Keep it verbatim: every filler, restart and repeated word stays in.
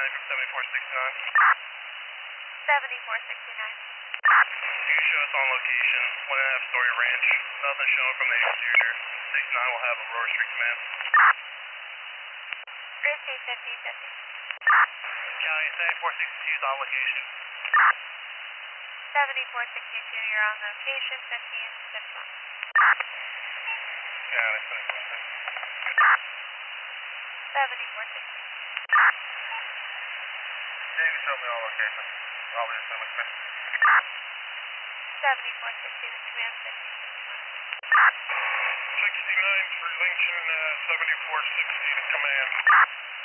nine from seventy-four sixty-nine. seventy-four sixty-nine. You can show us on location, one and a half story ranch. Nothing shown from the exterior. sixty-nine will have Aurora Street Command. Receive fifty fifty. County seventy-four sixty-two is on location. seventy-four sixty-two, you're on location, fifteen fifty. County seventy-four sixty-two. seventy-four sixty. Yeah, you can show me on location. I'll be assuming it's me. seventy-four sixty, the command fifteen fifty-one. sixty-nine for Lincoln, uh, seventy-four sixty, command.